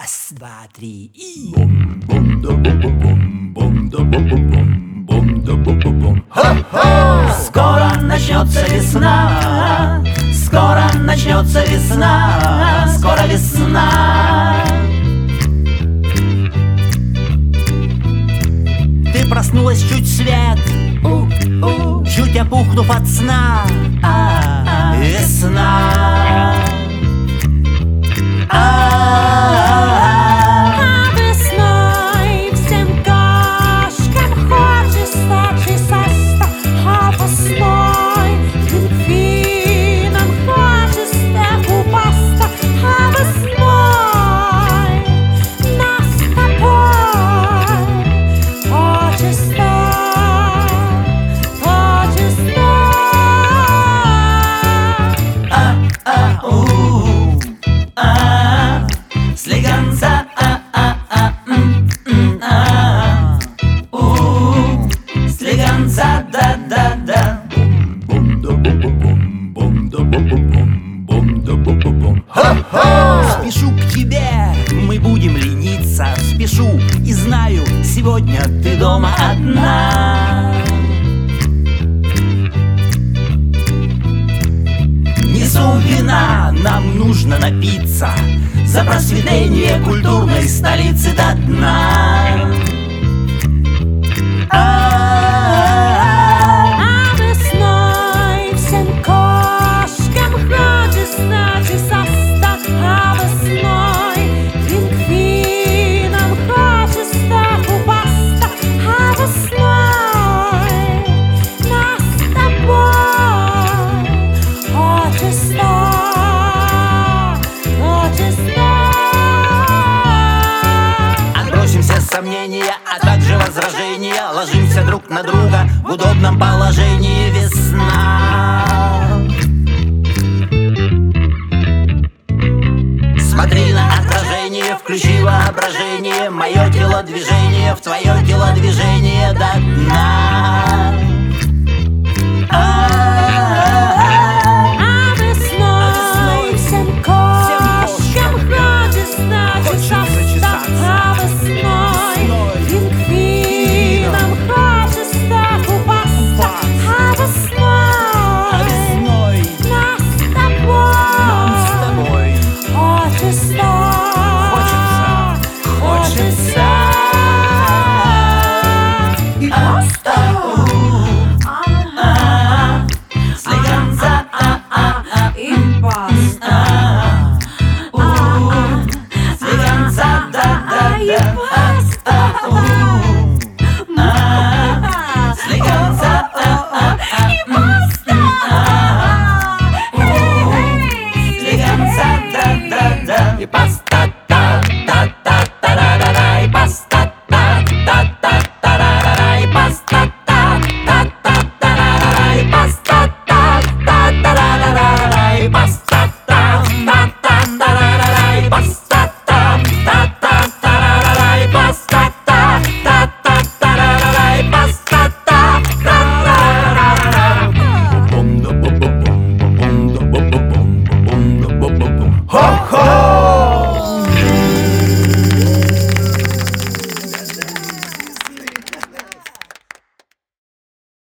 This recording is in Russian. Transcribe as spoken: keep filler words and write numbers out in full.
Раз, два, три и... Скоро начнется весна, скоро начнется весна, скоро весна. Ты проснулась чуть свет, у, у, чуть опухнув от сна. А, весна. Да-да-да. Спешу к тебе, мы будем лениться. Спешу и знаю, сегодня ты дома одна. Несу вина, нам нужно напиться за просветление культурной столицы до дна. Сомнения, а также возражения. Ложимся друг на друга в удобном положении. Весна. Смотри на отражение, включи воображение. Мое телодвижение в твое телодвижение до дна.